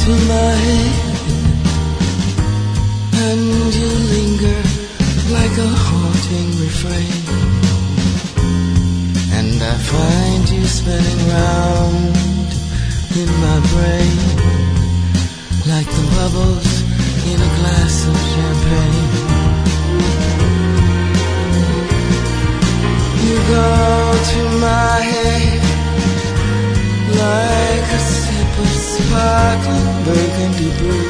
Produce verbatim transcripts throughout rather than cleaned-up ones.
to my head, and you linger like a haunting refrain, and I find you spinning round in my brain like the bubbles in a glass of champagne. You go to my head like a sip of sparkling burgundy brew,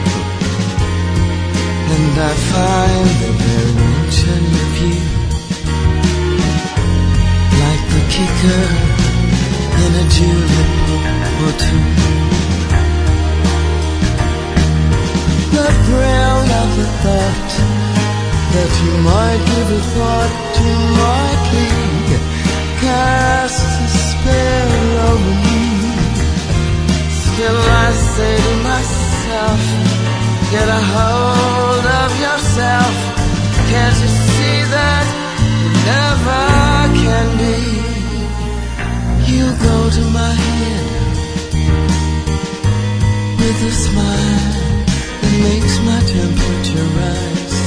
and I find the very mention of you like the kicker in a julep or two. The thrill of the thought that you might give a thought to my plea casts a spell over me. Still I say to myself, get a hold of yourself. Can't you see that it never can be? You go to my head with a smile that makes my temperature rise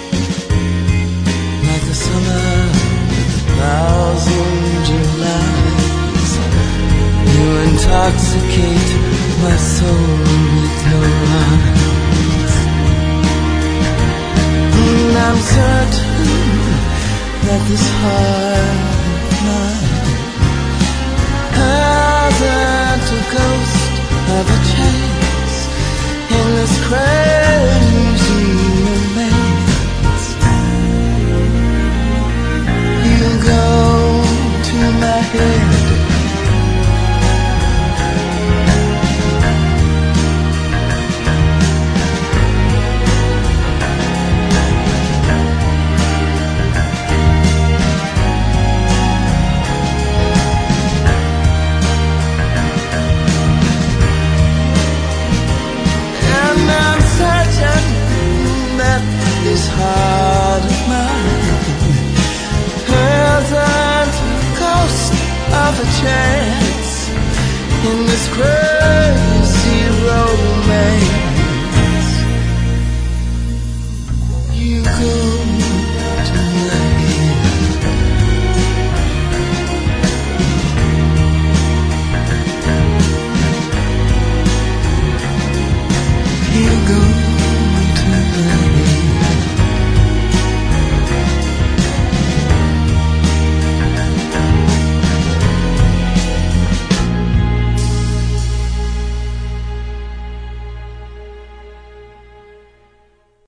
like a summer with a thousand Julys. You intoxicate my soul with your eyes, and I'm certain that this heart of mine hasn't a ghost of a chance in this crazy romance. You go to my head heart of mine hasn't a ghost of a chance in this crazy romance. You go to my head, you go